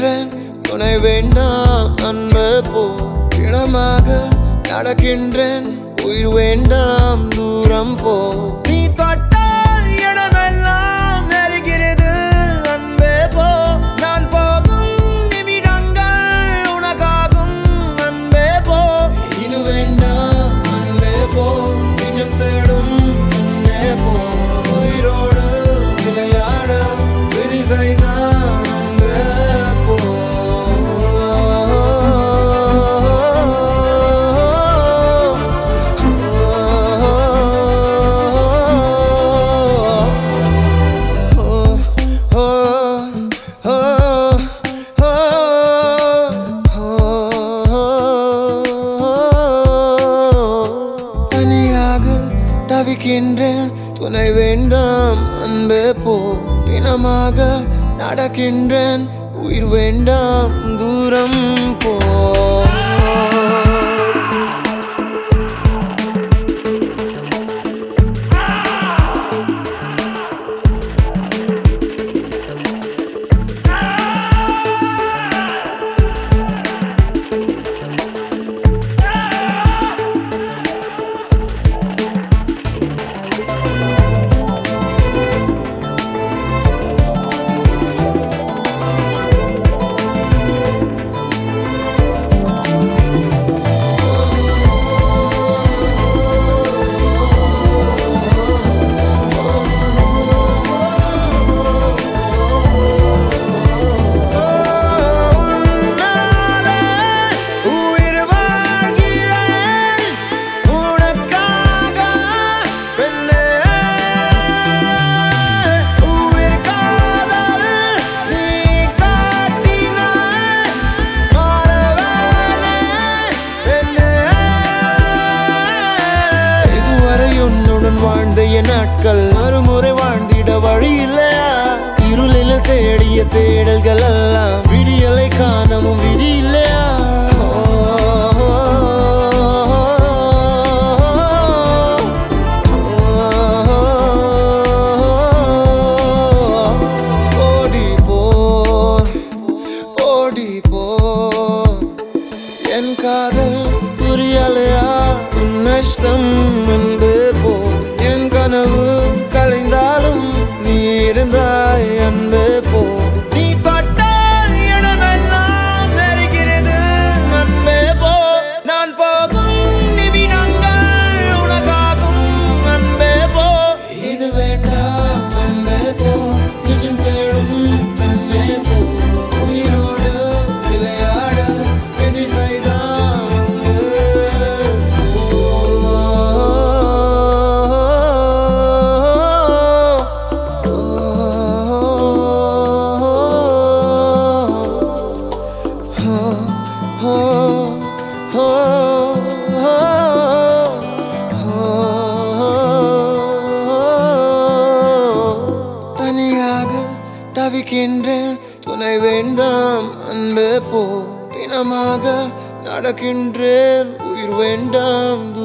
நடக்கின்றேன் துணை வேண்டாம் அன்பு போ இனமாக நடக்கின்றேன் உயிர் வேண்டாம் தூரம் போ நீ தொட்டால் இடமெல்லாம் நெருகிறது அன்பே போ நான் போகும் நிமிடங்கள் உனக்காகும் அன்பே போ இது வேண்டாம் அன்பே போ நிஜம் தேடும் அன்பே போ உயிரோடு விளையாட விதி செய்தான் அன்பே போ தவிக்கின்றேன் துணை வேண்டாம் அன்பே போ இனமாக நடக்கின்றேன் உயிர் வேண்டாம் தூரம் போ வாழ்ந்த என் நாட்கள் மறுமுறை வாழ்ந்திட வழி இல்லையா இருளில் தேடிய தேடல்கள் எல்லாம் விடியலை காணவும் விதி இல்லையா ஓடி போ ஓடி போ என் காதல் புரியலையா உன் நஷ்டம் என்பது போ என் கனவு கலைந்தாலும் நீ இருந்தாய் அன்பே போ நீ தொட்டால் இடமெல்லாம் நெருக்கிறது அன்பே போ நான் போகும் நிமிடங்கள் உனக்காகும் அன்பே போ இது வேண்டாம் அன்பே போ நிஜம் தேடும் அன்பே போ உயிரோடு விளையாட விதி செய்தான் தனியாக தவிக்கின்றேன் துணை வேண்டாம் அன்பே போ இனமாக நடக்கின்றேன் உயிர் வேண்டாம்